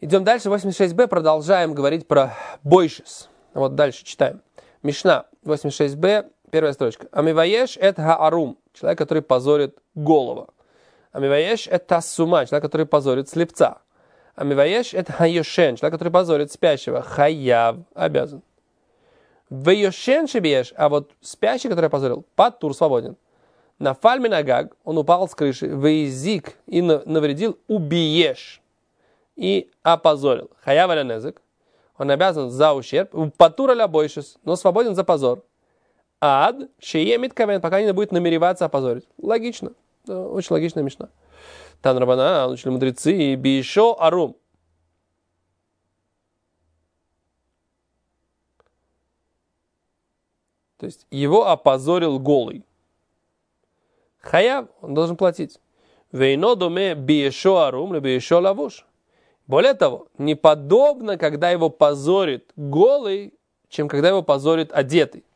Идем дальше, 86б, продолжаем говорить про бойшис. Вот дальше читаем. Мишна, 86б, первая строчка. Амиваеш эт хаарум, человек, который позорит голова. Амиваеш эт тассума, человек, который позорит слепца. Амиваеш эт хайошен, человек, который позорит спящего. Хаяв, обязан. Вейошен шебеш, а вот спящий, который позорил, паттур, свободен. На фальминагаг, он упал с крыши. Вейзик, и навредил, убиеш. И опозорил. Хаяв алянезек, он обязан за ущерб. Паттур аля бойшис, но свободен за позор. Ад, шеемит кавен, пока не будет намереваться опозорить. Логично. Очень логичная мишна. Тан рабана, учили мудрецы, бишо арум. То есть его опозорил голый. Хаяв, он должен платить. Вейно доме бишо арум, либо бишо лавуш. Более того, не подобно, когда его позорит голый, чем когда его позорит одетый.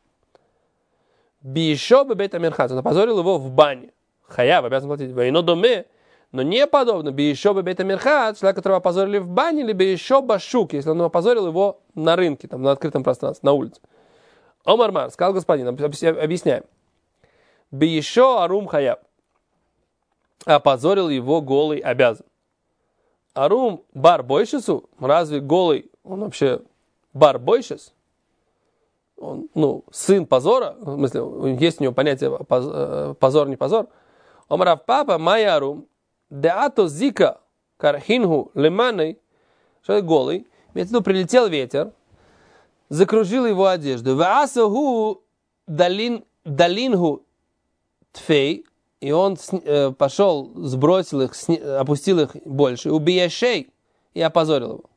Бишо бебет амирхат, он опозорил его в бане. Хаяв, обязан платить. Вейно доме, но не подобно бишо бебет амирхат, человек, которого опозорили в бане, либо бишо башук, если он опозорил его на рынке, там, на открытом пространстве, на улице. Омармар, сказал господин, объясняем. Бишо арум хаяв, опозорил его голый, обязан. Арум бар бойшису, разве голый, он вообще бар бойшис? Он, сын позора, в смысле, есть у него понятие позор, не позор. Омарав папа, майя арум, деато зика кархинху леманой, человек голый, имеется в виду, прилетел ветер, закружил его одежду. Ваасаху далингу тфей, и он пошел, сбросил их, опустил их больше. Убияшей, и опозорил его.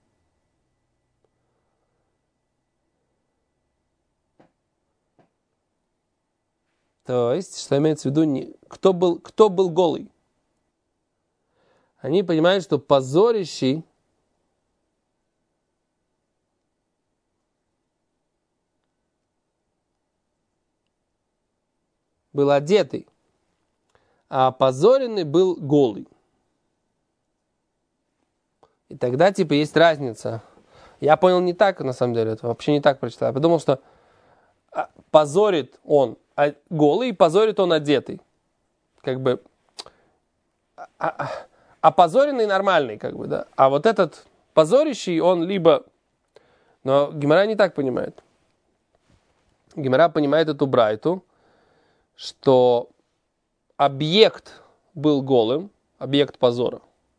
То есть, что имеется в виду, кто был голый? Они понимают, что позорящий был одетый, а опозоренный был голый. И тогда, есть разница. Я понял не так, на самом деле, это вообще не так прочитал. Я подумал, что позорит он голый, и позорит он одетый. Опозоренный нормальный, да. А вот этот позорящий, он либо... Но Гемара не так понимает. Гемара понимает эту брайту, что объект был голым, объект позора.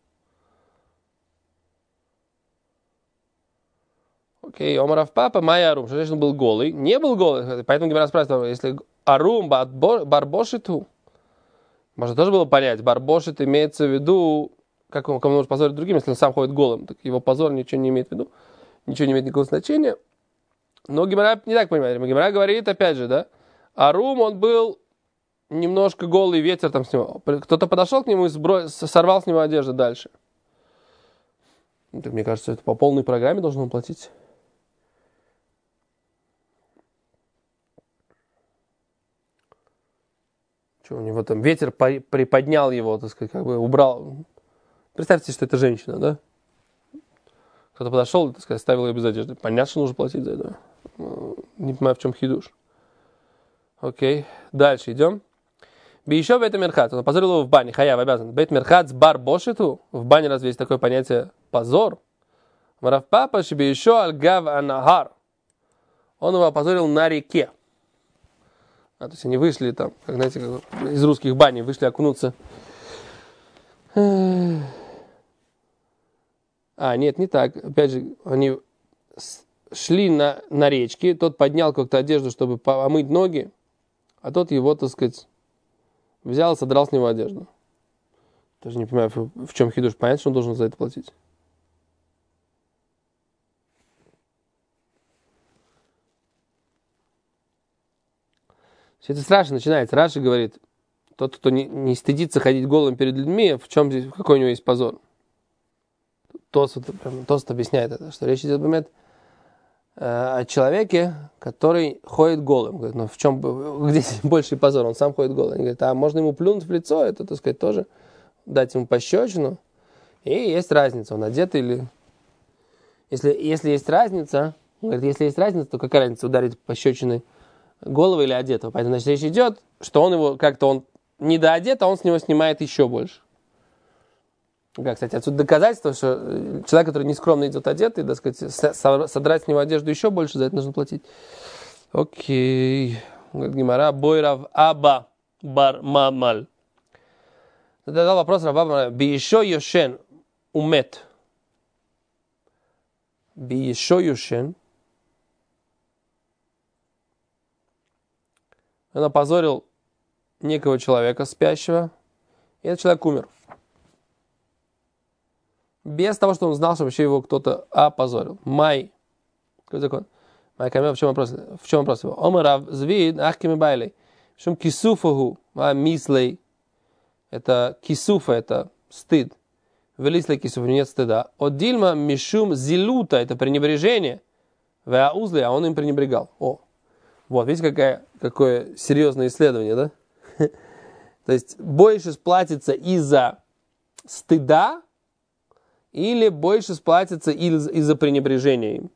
Окей, Омарав папа, майя арум, что значит он был голый? Не был голый, поэтому Гемара спрашивает, если арум барбошиту, можно тоже было понять, барбошит имеется в виду, как он кому может позорить другим, если он сам ходит голым, так его позор ничего не имеет в виду, ничего не имеет никакого значения. Но Гемара не так понимает. Гемара говорит, опять же, да, арум, он был немножко голый, ветер там с него. Кто-то подошел к нему и сорвал с него одежду дальше. Так, мне кажется, это по полной программе должен он платить. Что у него там ветер приподнял его, так сказать, убрал. Представьте, что это женщина, да? Кто-то подошел, так сказать, оставил ее без одежды. Понятно, что нужно платить за это. Не понимаю, в чем хидуш. Окей, дальше идем. Еще бейт мерхат, он опозорил его в бане, хаяв обязан. Бейт мерхат с бар бошиту, в бане разве есть такое понятие позор? Марав папа шиби еще аль-гав анахар, он его опозорил на реке. То есть они вышли там, как знаете, из русских баней, вышли окунуться. Нет, не так. Опять же, они шли на речке, тот поднял как-то одежду, чтобы помыть ноги, а тот его, так сказать, взял и содрал с него одежду. Тоже не понимаю, в чем хидуш. Понятно, что он должен за это платить. Все это страшно начинается. Раши говорит, тот, кто не стыдится ходить голым перед людьми, какой у него есть позор. Тосфот объясняет это, что речь идет о человеке, который ходит голым. Говорит, ну где здесь больший позор? Он сам ходит голым. Они говорят, а можно ему плюнуть в лицо, это, так сказать, тоже дать ему пощечину. И есть разница, он одет или Если есть разница, он говорит, если есть разница, то какая разница, ударить пощечиной головы или одетого? Поэтому, значит, речь идет, что он его как-то он недоодет, а он с него снимает еще больше. Как, кстати, отсюда доказательство, что человек, который нескромно идет одетый, так сказать, содрать с него одежду еще больше, за это нужно платить. Окей. Говорит Гемара, бойрав аба бар мамаль. Задал вопрос Раба, биешо йошен умет. Биешо йошен. Он опозорил некого человека спящего, и этот человек умер. Без того, что он знал, что вообще его кто-то опозорил. Май. Какой закон? Май камер, в чем вопрос его? Омар звид, ахкими байлей. В чем кисуфаху, мислей. Это кисуфа, это стыд. Велислей кисуфа, нет стыда. От дильма мишум зилута, это пренебрежение. Веаузли, а он им пренебрегал. О, вот, видите, какое серьезное исследование, да? То есть, больше сплатится из-за стыда, или больше сплатится из-за пренебрежения им.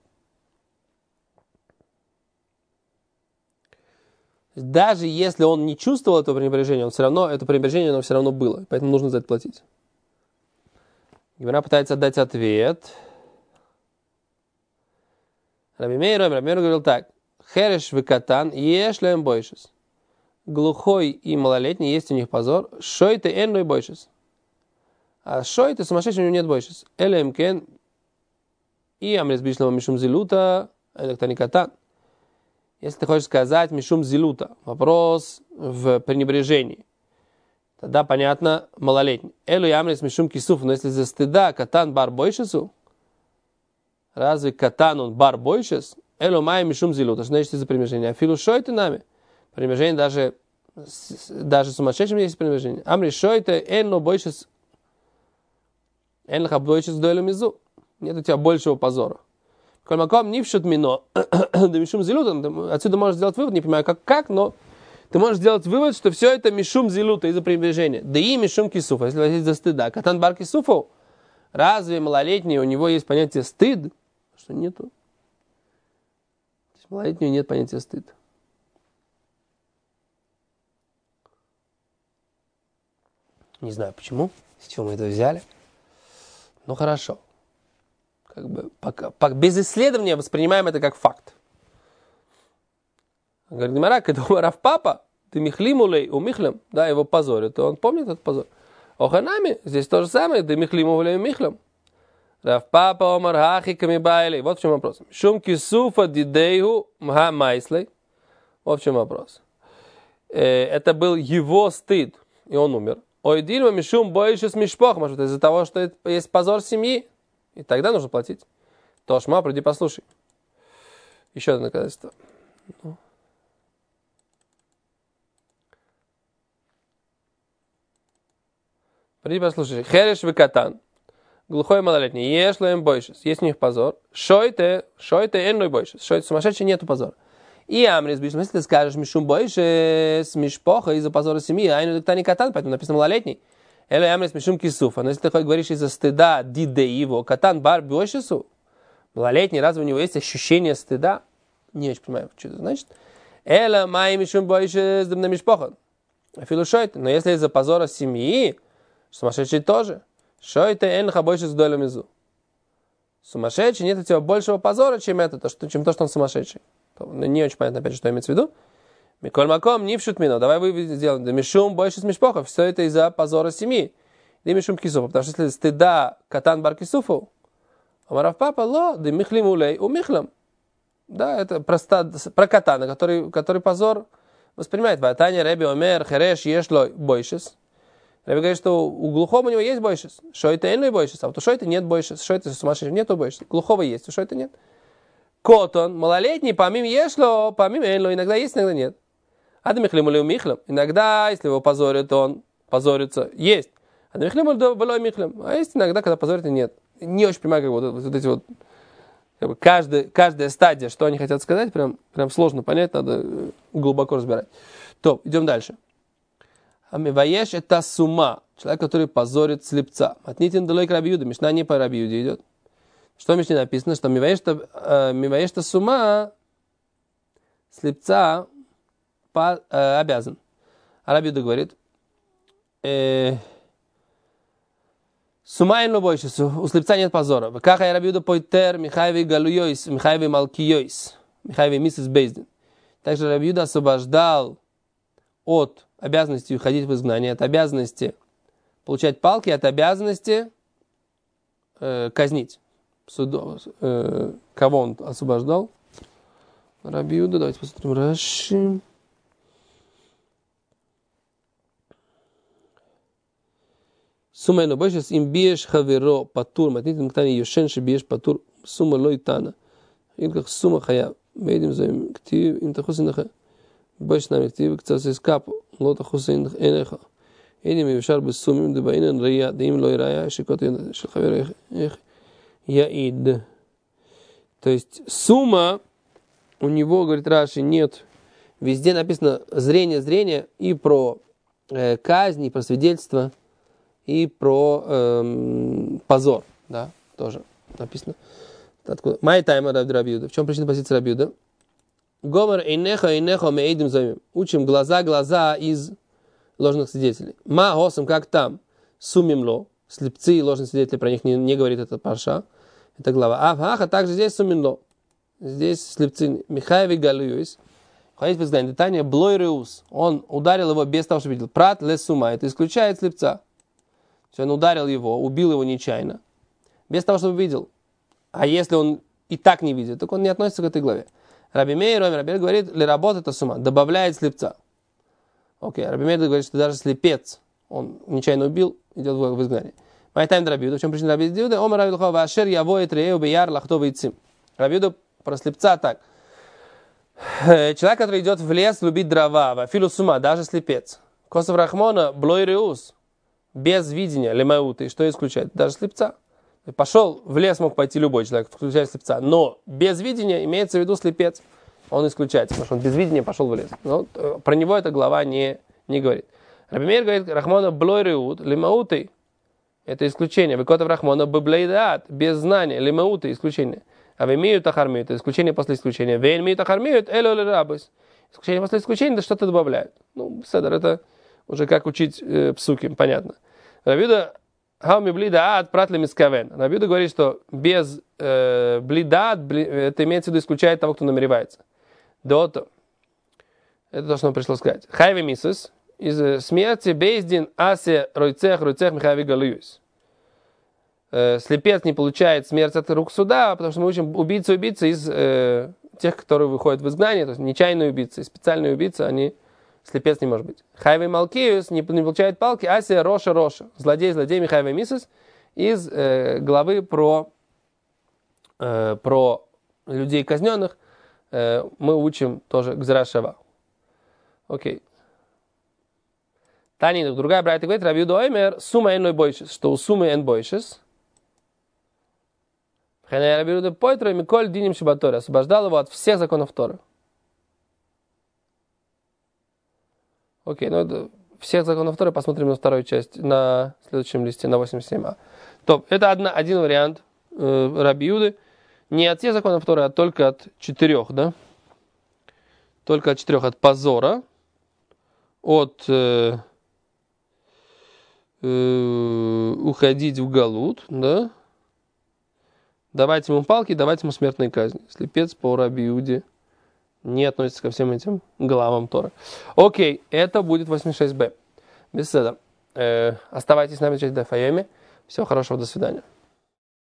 Даже если он не чувствовал этого пренебрежения, он все равно, это пренебрежение, оно все равно было. Поэтому нужно за это платить. Гемара пытается дать ответ. Раби Мейр говорил так. Хереш векатан ешлем бойшес. Глухой и малолетний, есть у них позор. Шойте энной бойшес. А шойте сумасшедший, у него нет бойшес. Элемкен и амрес бишлема мишум зилута электроникатан. Если ты хочешь сказать мишум зилута, вопрос в пренебрежении, тогда понятно малолетний. Элу ямрес мишум кисуф, но если за стыда катан бар бойшесу, разве катан он бар бойшес? Элу май мишум зилута, что значит из-за пренебрежения? Афилу шойте нами. Пренебрежение даже сумасшедшим есть пренебрежение. Амри шойте энно бойшес, энлха бойшес дойлю мизу. Нет у тебя большего позора. Кольмаком не вшут мино, да мишум зилута. Отсюда можешь сделать вывод, не понимаю как, но ты можешь сделать вывод, что все это мишум зилута из-за пренебрежения. Да и мишум кисуфа, если возить за стыда. Катан бар кисуфу, разве малолетний, у него есть понятие стыд? Что нету? То есть малолетнего нет понятия стыд. Не знаю почему, с чего мы это взяли. Ну хорошо. Как бы без исследования воспринимаем это как факт. Говорит Гемара, когда у Рав Папа, ты михлимулей у михлем, да, его позорит, то он помнит этот позор. Оханами, здесь то же самое, ты михлимулей у михлем. Рав Папа омар хахи камибайлей. Вот в чем вопрос. Шум кисуфа дидейху мха майслей. Вот в чем вопрос. Это был его стыд, и он умер. Ой, дильма мишум бойшес мишпох, может, из-за того, что есть позор семьи. И тогда нужно платить. Тошма, приди послушай. Еще одно доказательство. Приди послушай. Хереш векатан. Глухой малолетний. Ешлоем бойшес. Есть у них позор. Шойте энной бойшес. Шойте сумасшедший, нету позора. И амрис бишем. Если ты скажешь мишум бойшес, мишпоха из-за позора семьи, айну лектани катан, поэтому написано малолетний. Эле амрис мишум кисуфа. Но если ты говоришь из-за стыда диде его, катан бар бойшесу, малолетний, разве у него есть ощущение стыда? Не очень понимаю, что это значит. Эле май мишум бойшес дымна мишпоха. Афилу шойте. Но если из-за позора семьи, сумасшедший тоже. Шойте энха бойшес дойлю мизу. Сумасшедший, нет у тебя большего позора, чем чем то, что он сумасшедший. Не очень понятно, опять же, что имеется в виду. Миколь маком, не вшут мино. Давай вы сделаем. Да мишум больше с мишпохов. Все это из-за позора семьи. Да мишум кисуфа. Потому что если стыда катан бар кисуфу, омарав папа, ло, да михлим улей у михлам. Да, это про катана, который позор воспринимает. Ватаня реби омер хереш ешло бойшес. Реби говорит, что у глухого у него есть бойшес. Шойта энлой бойшес. А вот у шойта нет бойшес. Шойта сумасшедший нету бойшес. Глухого есть, у шойта нет. Котон, малолетний, помимо ешло, помимо энло, иногда есть, иногда нет. Ада михлим или михлем. Иногда, если его позорит, он позорится. Есть. Ада михлим или михлем. А есть иногда, когда позорит, и нет. Не очень понимаю, как вот эти вот... Как бы каждая стадия, что они хотят сказать, прям сложно понять, надо глубоко разбирать. То, идем дальше. Амиваеш это сума. Человек, который позорит слепца. Отнитин далой к Раби Юде. Мишна не по Раби Юде идет. Что в Мишне написано? Что миваешта сума слепца обязан. А Раби Юда говорит, сумайн лобойшису, у слепца нет позора. Как я Раби Юда пойтер Михаеви галуйойс, Михаеви малкийойс, Михаеви миссис Бейздин. Также Раби Юда освобождал от обязанности уходить в изгнание, от обязанности получать палки, от обязанности казнить. Кого он освобождал? Раби Юда, давайте посмотрим. Раши. Сума но больше им биеш хаверо патур, матнит мктани юшен ше биеш патур, сума лойтана. Им как сума хая. Медим заим ктив им тахусин ха. Больше нами ктив кцас эскап, лота хусин энеха. Эдим юшар без сумим дебаинен рия, дим лой рая, шикот шел хавер яид. То есть сумма у него, говорит Раши, нет. Везде написано зрение и про казнь, и про свидетельство, и про позор. Да, тоже написано. Откуда? Май тайма Раби Юда. В чем причина позиции Раби Юда? Гомер инеха меэйдим займим. Учим глаза из ложных свидетелей. Ма госам, как там, сумимло. Слепцы и ложные свидетели, про них не говорит эта парша. Это глава. А также здесь сумимло. Здесь слепцы Михаеви галуюис. Ходить в изгнание. Детание блой реус. Он ударил его без того, что видел. Прат лесума. Это исключает слепца. То есть он ударил его, убил его нечаянно. Без того, чтобы видел. А если он и так не видит, так он не относится к этой главе. Раби Мейр говорит, ли работа сума, добавляет слепца. Окей, Раби Мейр говорит, что даже слепец, он нечаянно убил, идет в изгнание. Майтайм Раби Юда. В чем причина Раби Юда? Омар Раби Юда, вашер явоет рею бияр лахтовый цим. Раби Юда про слепца так. Человек, который идет в лес, любит дрова, вафилу сума, даже слепец. Косов Рахмона, блой реус, без видения, лемауты, что исключает? Даже слепца. Пошел в лес, мог пойти любой человек, включая слепца. Но без видения имеется в виду слепец. Он исключается, потому что он без видения пошел в лес. Но про него эта глава не говорит. Раби Мейр говорит, Рахмона блой реут, лемауты. Это исключение. Выкотов Рахмона бублейдаат, без знания, лемауты, исключение. А вемию тахармиют, это исключение после исключения. Веймию тахармиют, эло ле рабус. Исключение после исключения, да что-то добавляют. Ну, седер, это уже как учить псуки, понятно. Раби Юда, хауми блидаат, пратли мискавен. Раби Юда говорит, что без блидаат, это имеется в виду исключает того, кто намеревается. Дото. Это то, что нам пришло сказать. Хайви мисус, из смерти бейздин асе ройцех михави галуюс. Слепец не получает смерть от рук суда, потому что мы учим убийцы из тех, которые выходят в изгнание, то есть нечаянные убийцы, специальные убийцы, слепец не может быть. Хайвей Малкиус не получает палки, Асия Роша, злодей Михаева Мисус, из главы про людей казненных, мы учим тоже Гзера Шава. Окей. Тани, другая брайта говорит, Раби Юда оймер, сума эн лой бойшес, что у сумы эн бойшес, Раби Юда пойтро миколь диним шибаторе, освобождал его от всех законов Торы. Окей, ну всех законов Торы посмотрим на вторую часть, на следующем листе, на 87а. То, это один вариант Раби Юды. Не от всех законов Торы, а только от 4, да? Только от 4, от позора, от уходить в галут, да? Давайте ему палки, давайте ему смертные казни. Слепец по Раби Юде не относится ко всем этим главам Торы. Окей, это будет 86б. Беседа. Оставайтесь с нами в части Дафайоми. Всего хорошего, до свидания.